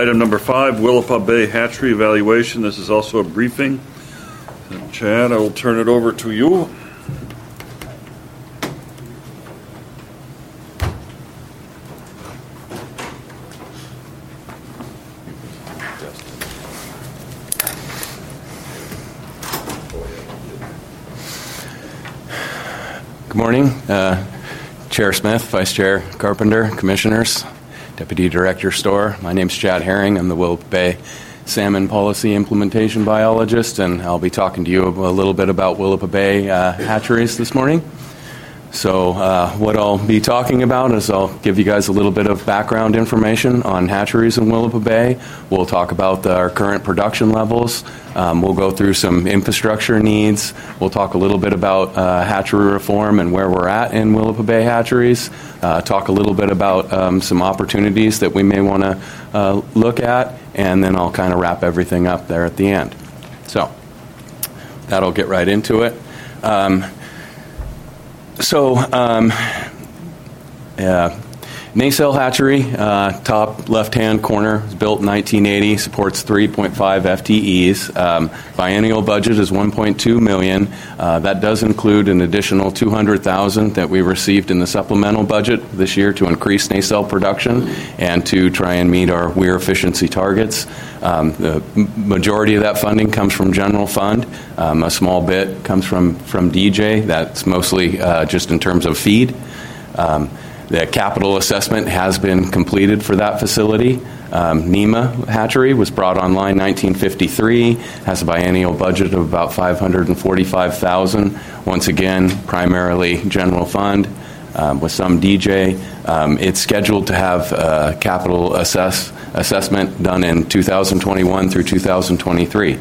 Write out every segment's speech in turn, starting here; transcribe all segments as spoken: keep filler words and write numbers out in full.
item number five, Willapa Bay Hatchery Evaluation. This is also a briefing. And Chad, I will turn it over to you. Good morning, uh, Chair Smith, Vice Chair Carpenter, Commissioners, Deputy Director Storr. My name's Chad Herring. I'm the Willapa Bay Salmon Policy Implementation Biologist, and I'll be talking to you a little bit about Willapa Bay uh, hatcheries this morning. So uh, what I'll be talking about is I'll give you guys a little bit of background information on hatcheries in Willapa Bay. We'll talk about the, our current production levels. Um, we'll go through some infrastructure needs. We'll talk a little bit about uh, hatchery reform and where we're at in Willapa Bay hatcheries. Uh, talk a little bit about um, some opportunities that we may want to uh, look at, and then I'll kind of wrap everything up there at the end. So that'll get right into it. Um, So, um, uh, Nacelle Hatchery, uh, top left-hand corner, is built in nineteen eighty, supports three point five F T Es. Um, biennial budget is one point two million dollars. Uh, that does include an additional two hundred thousand dollars that we received in the supplemental budget this year to increase nacelle production and to try and meet our weir efficiency targets. Um, the majority of that funding comes from general fund. Um, a small bit comes from, from D J. That's mostly uh, just in terms of feed. Um, The capital assessment has been completed for that facility. Um, NEMA Hatchery was brought online in nineteen fifty-three, has a biennial budget of about five hundred forty-five thousand dollars. Once again, primarily general fund um, with some D J. Um, it's scheduled to have uh, capital assess assessment done in two thousand twenty-one through two thousand twenty-three.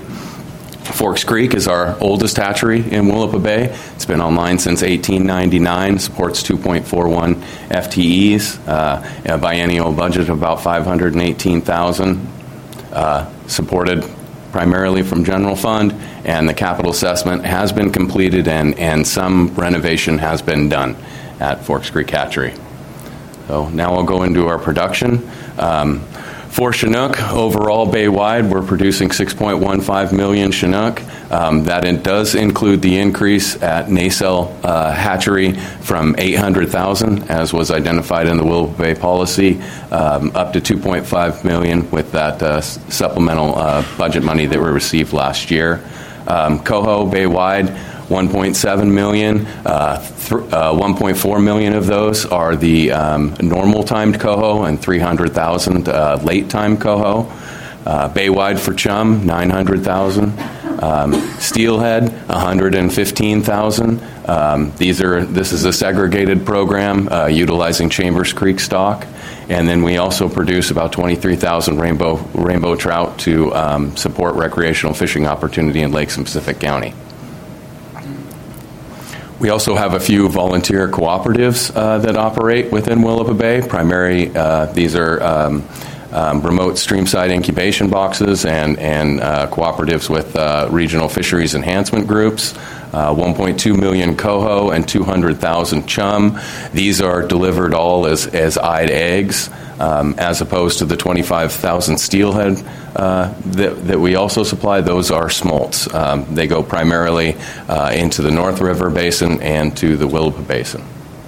Forks Creek is our oldest hatchery in Willapa Bay. It's been online since eighteen ninety-nine, supports two point four one F T Es, uh, a biennial budget of about five hundred eighteen thousand dollars, uh, supported primarily from general fund, and the capital assessment has been completed and, and some renovation has been done at Forks Creek Hatchery. So now I'll go into our production. Um, For Chinook, overall bay-wide, we're producing six point one five million Chinook. Um, that it does include the increase at Nacelle uh, Hatchery from eight hundred thousand, as was identified in the Willapa Bay policy, um, up to two point five million with that uh, supplemental uh, budget money that we received last year. Um, Coho bay-wide, one point seven million. Uh, th- uh, one point four million of those are the um, normal timed coho, and three hundred thousand uh, late timed coho. Uh, Baywide for chum, nine hundred thousand. Um, Steelhead, one hundred fifteen thousand. Um, these are this is a segregated program uh, utilizing Chambers Creek stock, and then we also produce about twenty-three thousand rainbow rainbow trout to um, support recreational fishing opportunity in Lakes and Pacific County. We also have a few volunteer cooperatives uh, that operate within Willapa Bay. Primary, uh, these are um, um, remote streamside incubation boxes and, and uh, cooperatives with uh, regional fisheries enhancement groups. Uh, one point two million coho and two hundred thousand chum. These are delivered all as, as eyed eggs, um, as opposed to the twenty-five thousand steelhead uh, that, that we also supply. Those are smolts. Um, they go primarily uh, into the North River Basin and to the Willapa Basin.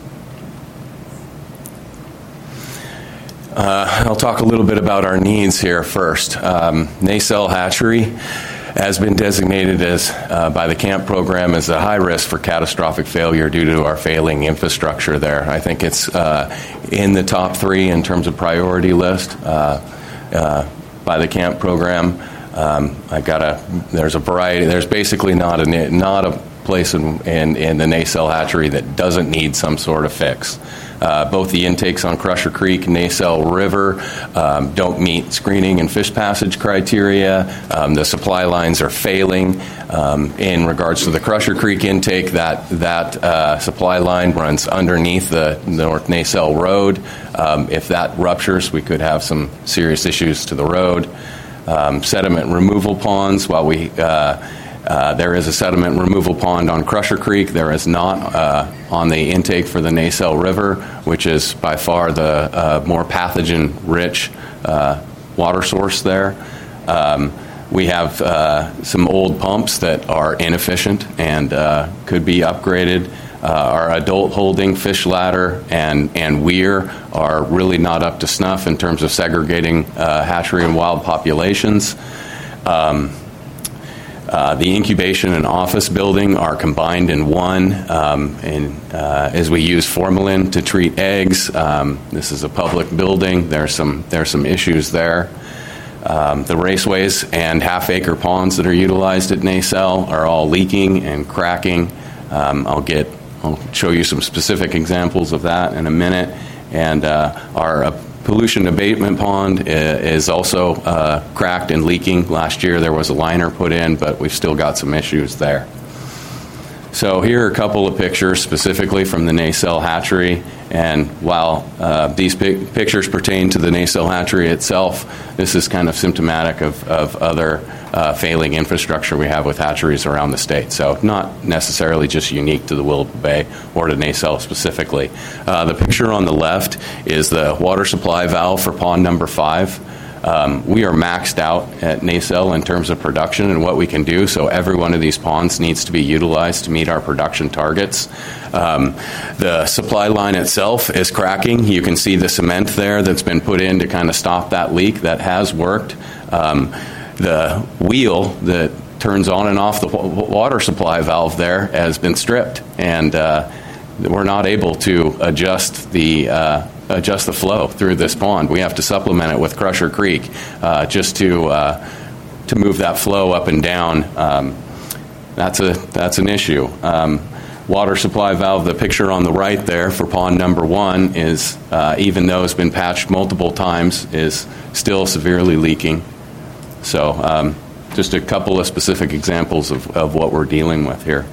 Uh, I'll talk a little bit about our needs here first. Um, Nacelle Hatchery has been designated as uh, by the CAMP program as a high risk for catastrophic failure due to our failing infrastructure there. I think it's uh, in the top three in terms of priority list uh, uh, by the CAMP program. Um, I got a there's a variety. There's basically not a not a place in, in, in the Nacelle Hatchery that doesn't need some sort of fix. Uh, both the intakes on Crusher Creek and Nacelle River um, don't meet screening and fish passage criteria. Um, the supply lines are failing. Um, in regards to the Crusher Creek intake, that that uh, supply line runs underneath the North Nacelle Road. Um, if that ruptures, we could have some serious issues to the road. Um, sediment removal ponds, while we uh, Uh, there is a sediment removal pond on Crusher Creek. There is not uh, on the intake for the Nacelle River, which is by far the uh, more pathogen-rich uh, water source there. Um, we have uh, some old pumps that are inefficient and uh, could be upgraded. Uh, our adult holding fish ladder and, and weir are really not up to snuff in terms of segregating uh, hatchery and wild populations. Um, uh, the incubation and office building are combined in one, um, and uh, as we use formalin to treat eggs. Um, this is a public building. There's some there's some issues there. Um, the raceways and half-acre ponds that are utilized at Nacelle are all leaking and cracking. Um, I'll get I'll show you some specific examples of that in a minute. And uh, our uh, pollution abatement pond is also uh, cracked and leaking. Last year there was a liner put in, but we've still got some issues there. So here are a couple of pictures specifically from the Nacelle hatchery. And while uh, these pic- pictures pertain to the Nacelle hatchery itself, this is kind of symptomatic of, of other uh, failing infrastructure we have with hatcheries around the state. So not necessarily just unique to the Willapa Bay or to Nacelle specifically. Uh, the picture on the left is the water supply valve for pond number five. Um, we are maxed out at Nacelle in terms of production and what we can do, so every one of these ponds needs to be utilized to meet our production targets. Um, the supply line itself is cracking. You can see the cement there that's been put in to kind of stop that leak. That has worked. Um, the wheel that turns on and off the water supply valve there has been stripped, and uh, we're not able to adjust the uh, adjust the flow through this pond. We have to supplement it with Crusher Creek uh, just to uh, to move that flow up and down. Um, that's a that's an issue. Um, water supply valve, the picture on the right there for pond number one is, uh, even though it's been patched multiple times, is still severely leaking. So um, just a couple of specific examples of, of what we're dealing with here.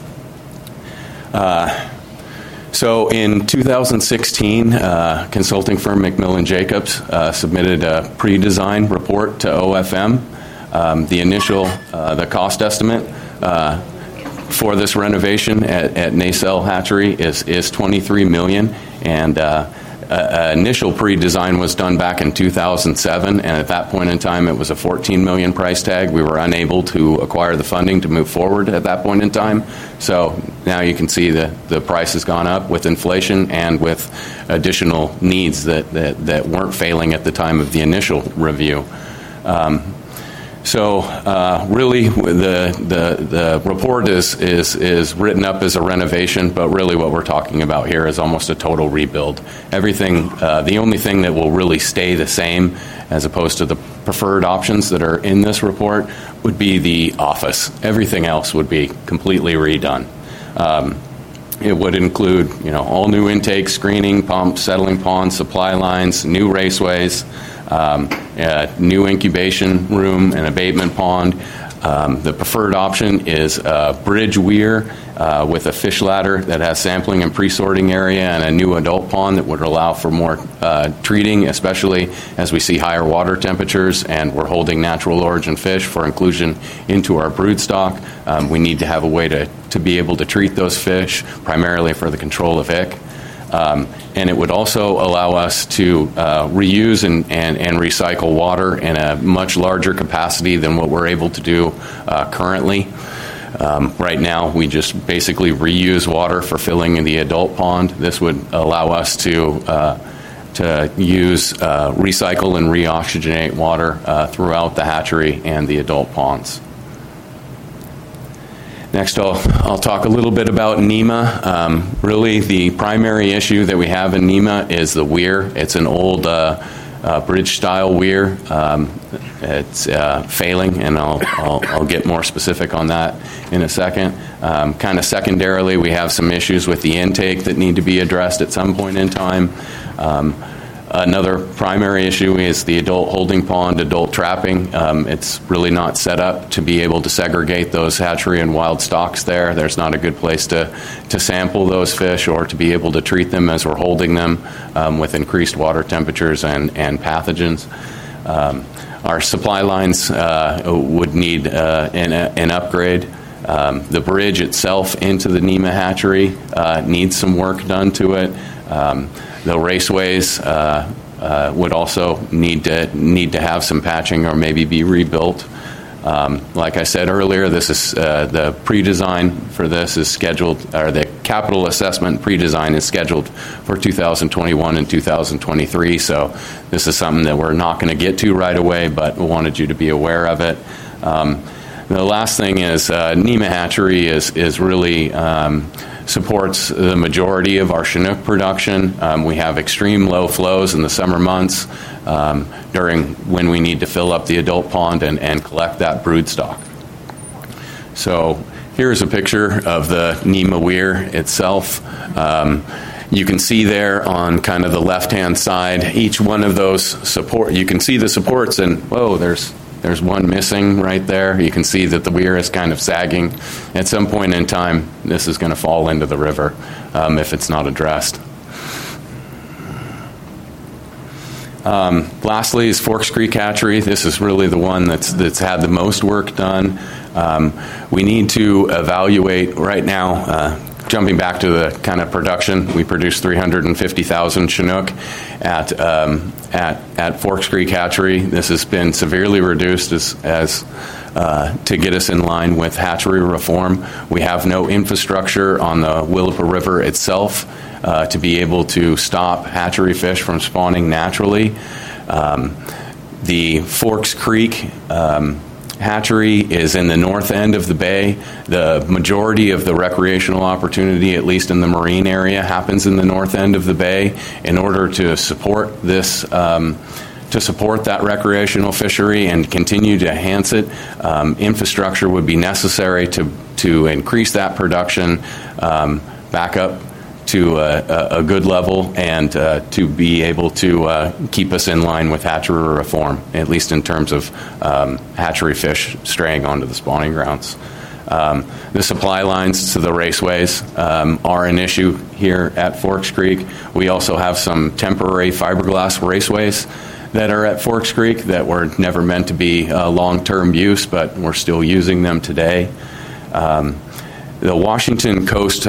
Uh, So in two thousand sixteen, uh, consulting firm McMillan Jacobs uh, submitted a pre-design report to O F M. Um, the initial, uh, the cost estimate uh, for this renovation at, at Nacelle Hatchery is, is twenty-three million dollars, and uh, uh, initial pre-design was done back in two thousand seven, and at that point in time it was a fourteen million dollars price tag. We were unable to acquire the funding to move forward at that point in time. So now you can see the, the price has gone up with inflation and with additional needs that, that, that weren't failing at the time of the initial review. Um, so uh, really the, the, the report is, is, is written up as a renovation, but really what we're talking about here is almost a total rebuild. Everything, uh, the only thing that will really stay the same as opposed to the preferred options that are in this report would be the office. Everything else would be completely redone. Um, it would include, you know, all new intake, screening, pumps, settling ponds, supply lines, new raceways, um, a new incubation room, and abatement pond. Um, the preferred option is a bridge weir uh, with a fish ladder that has sampling and pre-sorting area, and a new adult pond that would allow for more uh, treating, especially as we see higher water temperatures and we're holding natural origin fish for inclusion into our brood stock. Um, we need to have a way to, to be able to treat those fish, primarily for the control of ick. Um, and it would also allow us to uh, reuse and, and, and recycle water in a much larger capacity than what we're able to do uh, currently. Um, right now, we just basically reuse water for filling in the adult pond. This would allow us to uh, to use, uh, recycle and reoxygenate water uh, throughout the hatchery and the adult ponds. Next, I'll, I'll talk a little bit about NEMA. Um, really, the primary issue that we have in NEMA is the weir. It's an old uh, uh, bridge-style weir. Um, it's uh, failing, and I'll, I'll, I'll get more specific on that in a second. Um, kind of secondarily, we have some issues with the intake that need to be addressed at some point in time. Um, Another primary issue is the adult holding pond, adult trapping. Um, it's really not set up to be able to segregate those hatchery and wild stocks there. There's not a good place to, to sample those fish or to be able to treat them as we're holding them um, with increased water temperatures and, and pathogens. Um, our supply lines uh, would need uh, an, an upgrade. Um, the bridge itself into the NEMA hatchery uh, needs some work done to it. Um, The raceways uh, uh, uh, would also need to need to have some patching or maybe be rebuilt. Um, like I said earlier, this is uh, the pre-design for this is scheduled, or the capital assessment pre-design is scheduled for two thousand twenty-one and two thousand twenty-three. So this is something that we're not going to get to right away, but we wanted you to be aware of it. Um, the last thing is uh, NEMA Hatchery is is really um, supports the majority of our Chinook production. Um, we have extreme low flows in the summer months um, during when we need to fill up the adult pond and, and collect that brood stock. So here's a picture of the NEMA weir itself. Um, you can see there on kind of the left-hand side, each one of those support, you can see the supports, and whoa, there's There's one missing right there. You can see that the weir is kind of sagging. At some point in time, this is going to fall into the river um, if it's not addressed. Um, lastly is Forks Creek Hatchery. This is really the one that's that's had the most work done. Um, we need to evaluate right now. Uh, Jumping back to the kind of production, we produced three hundred fifty thousand Chinook at um, at at Forks Creek Hatchery. This has been severely reduced as as uh, to get us in line with hatchery reform. We have no infrastructure on the Willapa River itself uh, to be able to stop hatchery fish from spawning naturally. Um, the Forks Creek Um, hatchery is in the north end of the bay. The majority of the recreational opportunity, at least in the marine area, happens in the north end of the bay. In order to support this, um, to support that recreational fishery and continue to enhance it, um, infrastructure would be necessary to to increase that production um, back up to a, a good level and uh, to be able to uh, keep us in line with hatchery reform, at least in terms of um, hatchery fish straying onto the spawning grounds. Um, the supply lines to the raceways um, are an issue here at Forks Creek. We also have some temporary fiberglass raceways that are at Forks Creek that were never meant to be uh, long-term use, but we're still using them today. Um, The Washington Coast uh,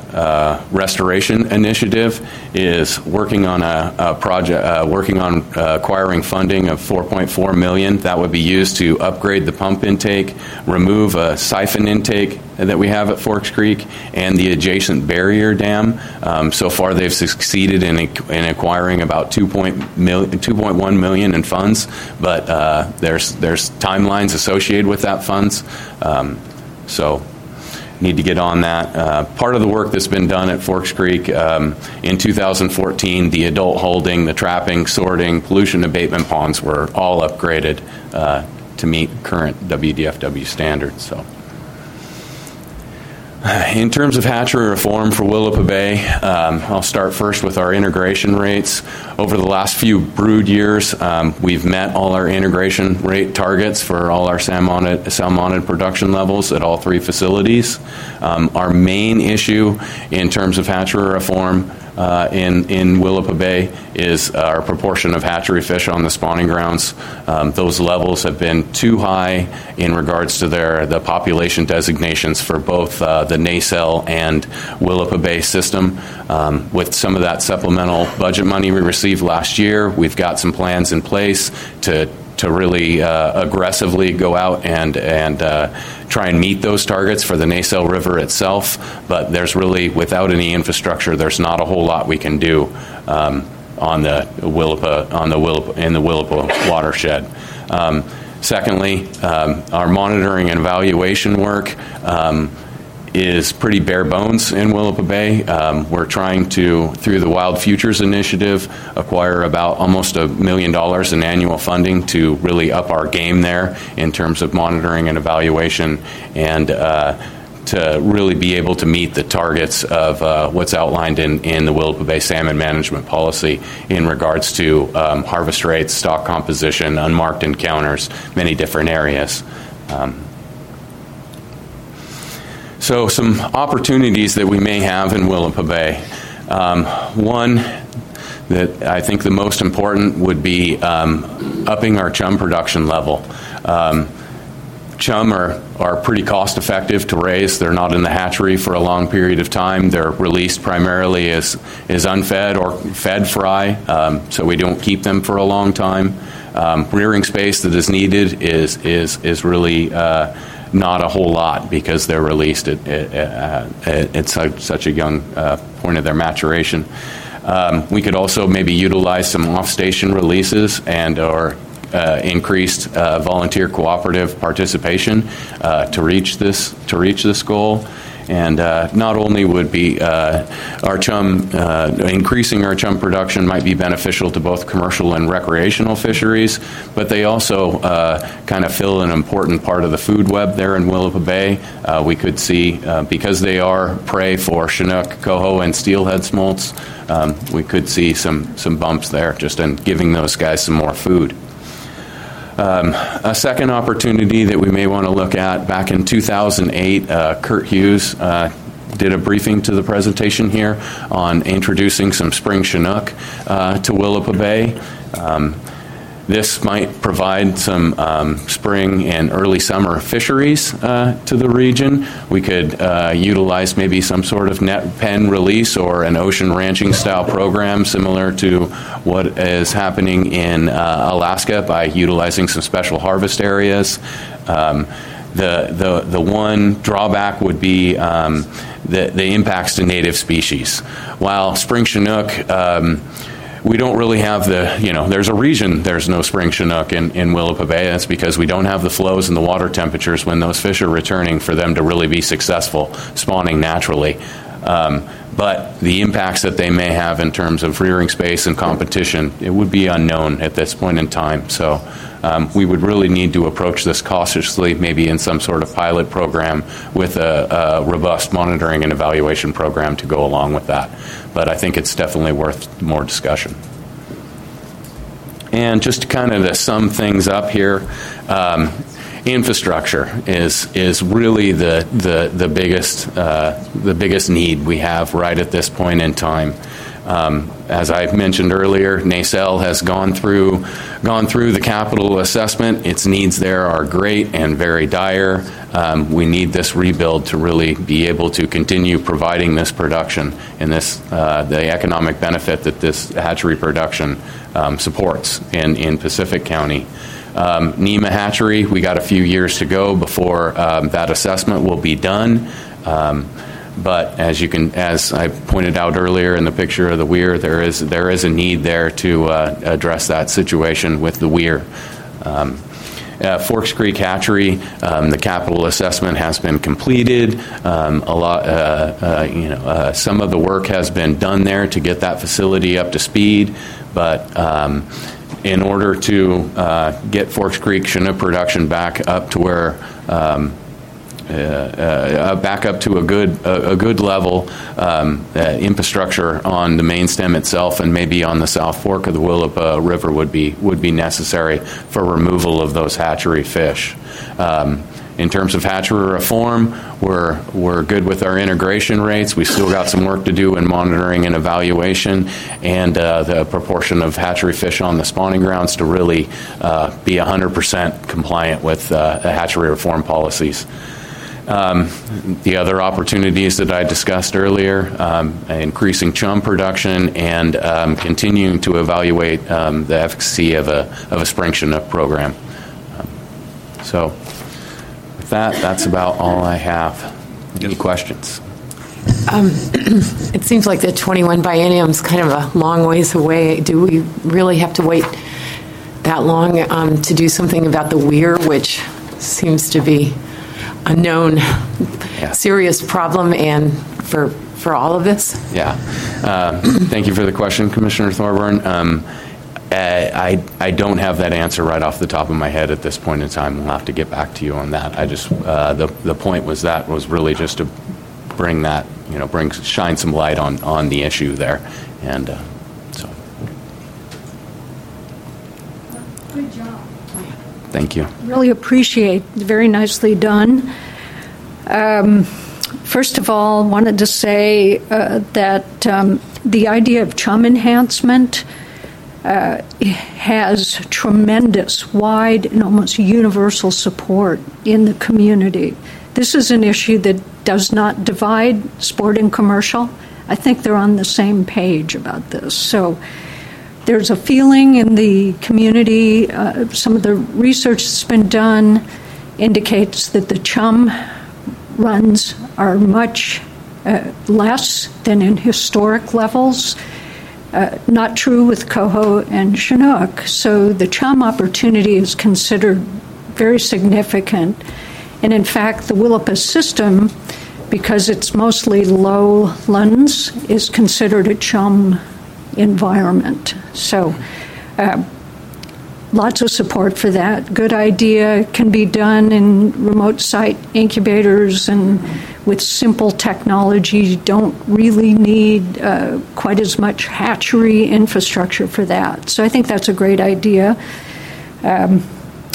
uh, Restoration Initiative is working on a, a project, uh, working on uh, acquiring funding of four point four million dollars. That would be used to upgrade the pump intake, remove a siphon intake that we have at Forks Creek, and the adjacent barrier dam. Um, so far, they've succeeded in, in acquiring about two point one million dollars in funds, but uh, there's there's timelines associated with that funds. Um, so. Need to get on that. Uh, part of the work that's been done at Forks Creek um, in two thousand fourteen, the adult holding, the trapping, sorting, pollution abatement ponds were all upgraded uh, to meet current W D F W standards. So, in terms of hatchery reform for Willapa Bay, um, I'll start first with our integration rates. Over the last few brood years, um, we've met all our integration rate targets for all our salmonid, salmonid production levels at all three facilities. Um, our main issue in terms of hatchery reform uh, in, in Willapa Bay is our proportion of hatchery fish on the spawning grounds. Um, those levels have been too high in regards to their the population designations for both uh, the Nacelle and Willapa Bay system. Um, with some of that supplemental budget money we received last year, we've got some plans in place to to really uh, aggressively go out and and uh, try and meet those targets for the Nacelle River itself. But there's really, without any infrastructure, there's not a whole lot we can do um, on the Willapa on the Willapa in the Willapa watershed. Um, secondly, um, our monitoring and evaluation work Um, is pretty bare bones in Willapa Bay. Um, we're trying to, through the Wild Futures Initiative, acquire about almost a million dollars in annual funding to really up our game there in terms of monitoring and evaluation, and uh, to really be able to meet the targets of uh, what's outlined in, in the Willapa Bay Salmon Management Policy in regards to um, harvest rates, stock composition, unmarked encounters, many different areas. Um, So some opportunities that we may have in Willapa Bay. Um, one that I think the most important would be um, upping our chum production level. Um, chum are, are pretty cost effective to raise. They're not in the hatchery for a long period of time. They're released primarily as, as unfed or fed fry, um, so we don't keep them for a long time. Um, rearing space that is needed is, is, is really uh, not a whole lot because they're released at, at, at, at such, such a young uh, point of their maturation. Um, we could also maybe utilize some off-station releases and or uh, increased uh, volunteer cooperative participation uh, to reach this to reach this goal. And uh, not only would be uh, our chum, uh, increasing our chum production might be beneficial to both commercial and recreational fisheries, but they also uh, kind of fill an important part of the food web there in Willapa Bay. Uh, we could see, uh, because they are prey for Chinook, coho, and steelhead smolts, um, we could see some, some bumps there just in giving those guys some more food. Um, a second opportunity that we may want to look at, back in two thousand eight, uh, Kurt Hughes uh, did a briefing to the presentation here on introducing some spring Chinook uh, to Willapa Bay. Um, this might provide some um, spring and early summer fisheries uh, to the region. We could uh, utilize maybe some sort of net pen release or an ocean ranching style program similar to what is happening in uh, Alaska by utilizing some special harvest areas. Um, the, the, the one drawback would be um, the, the impacts to native species. While spring Chinook, um, we don't really have the, you know, there's a reason there's no spring Chinook in, in Willapa Bay. That's because we don't have the flows and the water temperatures when those fish are returning for them to really be successful spawning naturally. Um, but the impacts that they may have in terms of rearing space and competition, it would be unknown at this point in time. So um, we would really need to approach this cautiously, maybe in some sort of pilot program with a, a robust monitoring and evaluation program to go along with that. But I think it's definitely worth more discussion. And just to kind of to sum things up here, um, infrastructure is is really the the the biggest uh, the biggest need we have right at this point in time. Um, as I mentioned earlier, NACEL has gone through gone through the capital assessment. Its needs there are great and very dire. Um, we need this rebuild to really be able to continue providing this production and this uh, the economic benefit that this hatchery production um, supports in, in Pacific County. Um, NEMA hatchery, we got a few years to go before um, that assessment will be done. Um, But as you can, as I pointed out earlier in the picture of the weir, there is there is a need there to uh, address that situation with the weir. Um, uh, Forks Creek Hatchery, um, the capital assessment has been completed. Um, a lot, uh, uh, you know, uh, some of the work has been done there to get that facility up to speed, but. Um, in order to uh, get Forks Creek Chinook production back up to where. Um, Uh, uh, back up to a good uh, a good level, um, uh, infrastructure on the main stem itself and maybe on the South Fork of the Willapa River would be would be necessary for removal of those hatchery fish. Um, in terms of hatchery reform, we're we're good with our integration rates. We still got some work to do in monitoring and evaluation, and uh, the proportion of hatchery fish on the spawning grounds to really uh, be one hundred percent compliant with uh, the hatchery reform policies. Um, the other opportunities that I discussed earlier, um, increasing chum production and um, continuing to evaluate um, the efficacy of a of a spring Chinook program. Um, so, with that, that's about all I have. Any questions? Um, it seems like the twenty-one biennium is kind of a long ways away. Do we really have to wait that long um, to do something about the weir, which seems to be a known yeah. serious problem and for for all of this? Yeah. Uh, thank you for the question, Commissioner Thorburn. Um, I, I don't have that answer right off the top of my head at this point in time. We'll have to get back to you on that. I just uh, the the point was that was really just to bring that, you know, bring shine some light on on the issue there, and uh, so. Good job. Thank you. Really appreciate. Very nicely done. Um, first of all, wanted to say uh, that um, the idea of chum enhancement uh, has tremendous, wide, and almost universal support in the community. This is an issue that does not divide sport and commercial. I think they're on the same page about this. So there's a feeling in the community, uh, some of the research that's been done indicates that the chum runs are much uh, less than in historic levels. Uh, not true with Coho and Chinook. So the chum opportunity is considered very significant. And in fact, the Willapa system, because it's mostly lowlands, is considered a chum environment. So uh, lots of support for that. Good idea. Can be done in remote site incubators and with simple technology. You don't really need uh, quite as much hatchery infrastructure for that. So I think that's a great idea. Um,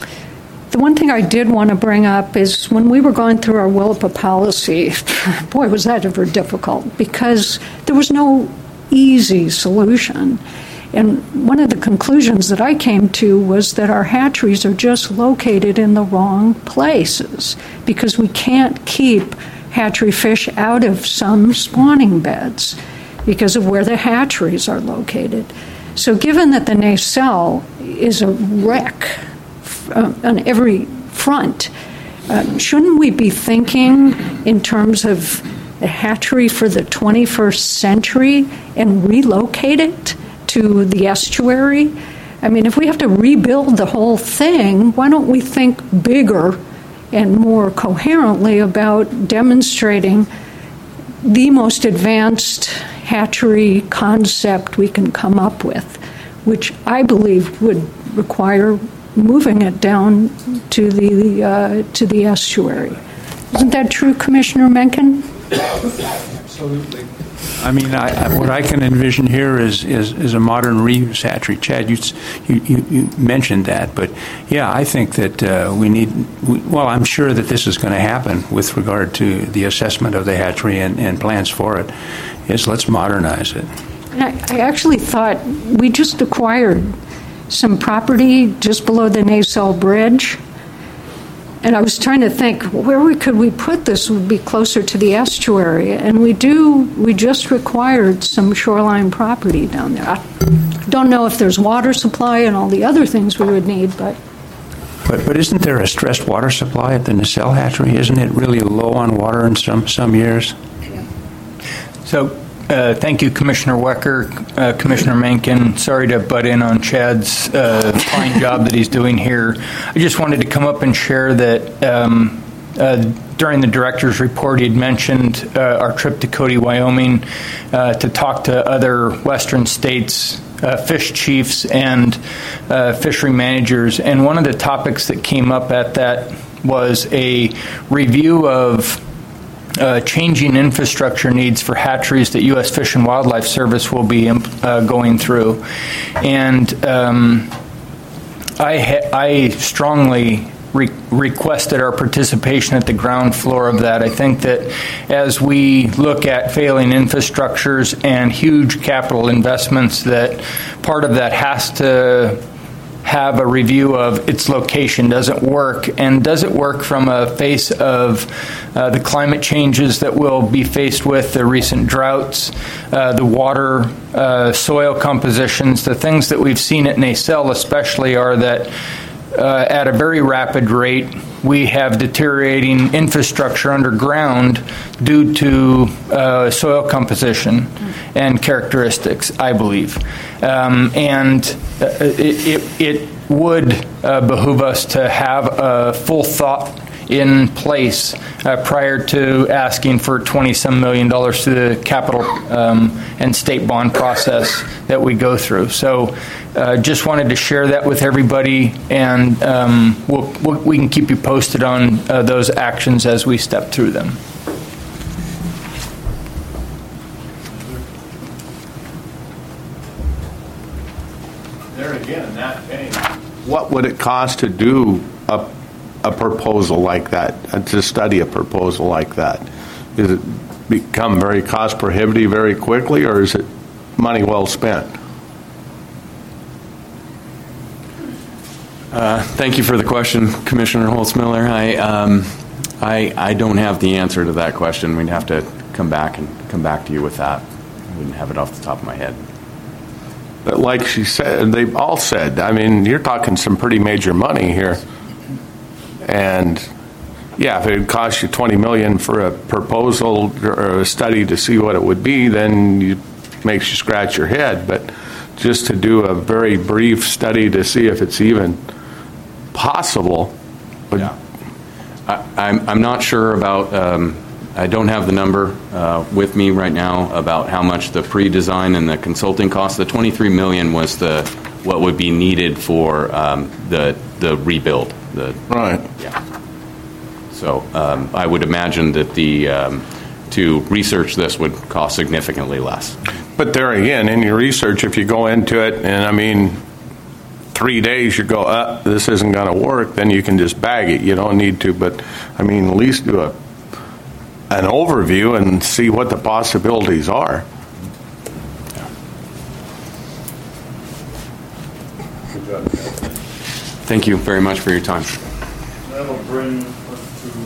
the one thing I did want to bring up is when we were going through our Willapa policy, boy, was that ever difficult, because there was no easy solution. And one of the conclusions that I came to was that our hatcheries are just located in the wrong places, because we can't keep hatchery fish out of some spawning beds because of where the hatcheries are located. So given that the nacelle is a wreck uh, on every front, uh, shouldn't we be thinking in terms of the hatchery for the twenty-first century and relocate it to the estuary? I mean, if we have to rebuild the whole thing, why don't we think bigger and more coherently about demonstrating the most advanced hatchery concept we can come up with, which I believe would require moving it down to the uh, to the estuary. Isn't that true, Commissioner Mencken? Absolutely. I mean, I, I, what I can envision here is, is, is a modern reuse hatchery. Chad, you, you, you mentioned that, but yeah, I think that uh, we need, we, well, I'm sure that this is going to happen with regard to the assessment of the hatchery and, and plans for it, is let's modernize it. And I, I actually thought we just acquired some property just below the Nacelle Bridge. And I was trying to think, where we, could we put this would be closer to the estuary. And we do, we just required some shoreline property down there. I don't know if there's water supply and all the other things we would need, but... But, but isn't there a stressed water supply at the nacelle hatchery? Isn't it really low on water in some, some years? So... Uh, thank you, Commissioner Wecker, uh, Commissioner Mencken. Sorry to butt in on Chad's uh, fine job that he's doing here. I just wanted to come up and share that um, uh, during the director's report, he'd mentioned uh, our trip to Cody, Wyoming, uh, to talk to other western states, uh, fish chiefs, and uh, fishery managers. And one of the topics that came up at that was a review of Uh, changing infrastructure needs for hatcheries that U S Fish and Wildlife Service will be uh, going through. And um, I, ha- I strongly re- requested our participation at the ground floor of that. I think that as we look at failing infrastructures and huge capital investments, that part of that has to have a review of its location. Does it work? And does it work from a face of uh, the climate changes that we'll be faced with, the recent droughts, uh, the water, uh, soil compositions? The things that we've seen at Nacelle especially are that uh, at a very rapid rate, we have deteriorating infrastructure underground due to uh, soil composition and characteristics, I believe. Um, and it, it, it would uh, behoove us to have a full thought in place uh, prior to asking for twenty-some million dollars through the capital um, and state bond process that we go through. So uh, just wanted to share that with everybody, and um, we'll, we'll, we can keep you posted on uh, those actions as we step through them. There again, in that vein, what would it cost to do a a proposal like that, to study a proposal like that? Does it become very cost prohibitive very quickly, or is it money well spent? Uh, thank you for the question, Commissioner Holtzmiller. I, um, I, I don't have the answer to that question. We'd have to come back and come back to you with that. I wouldn't have it off the top of my head. But like she said, they've all said, I mean, you're talking some pretty major money here. And yeah, if it costs you twenty million dollars for a proposal or a study to see what it would be, then it makes you scratch your head. But just to do a very brief study to see if it's even possible. But yeah. I, I'm, I'm not sure about, um, I don't have the number uh, with me right now about how much the pre-design and the consulting cost. The twenty-three million dollars was the what would be needed for um, the the rebuild. The, right. Yeah. So um, I would imagine that the um, to research this would cost significantly less. But there again, in your research, if you go into it, and I mean, three days you go, uh, this isn't going to work, then you can just bag it. You don't need to, but I mean, at least do a an overview and see what the possibilities are. Thank you very much for your time. That'll bring us to